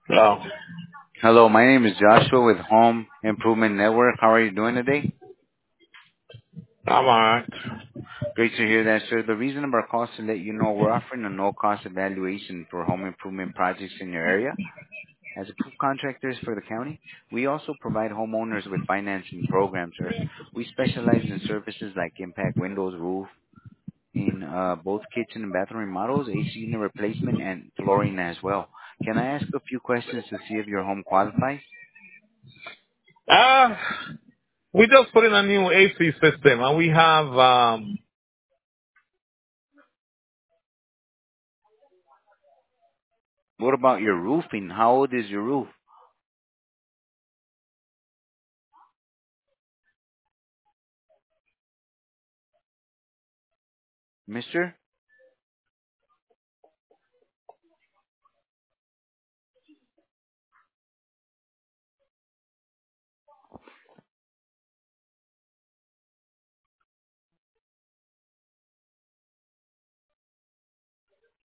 Oh, Hello, my name is Joshua with Home Improvement Network. How are you doing today? I'm alright. Great to hear that, sir. The reason of our call is to let you know we're offering a no-cost evaluation for home improvement projects in your area. As approved contractors for the county, we also provide homeowners with financing programs, sir. We specialize in services like impact windows, roof, in both kitchen and bathroom remodels, AC unit replacement, and flooring as well. Can I ask a few questions to see if your home qualifies? Uh, we just put in a new AC system and we have, What about your roofing? How old is your roof, mister?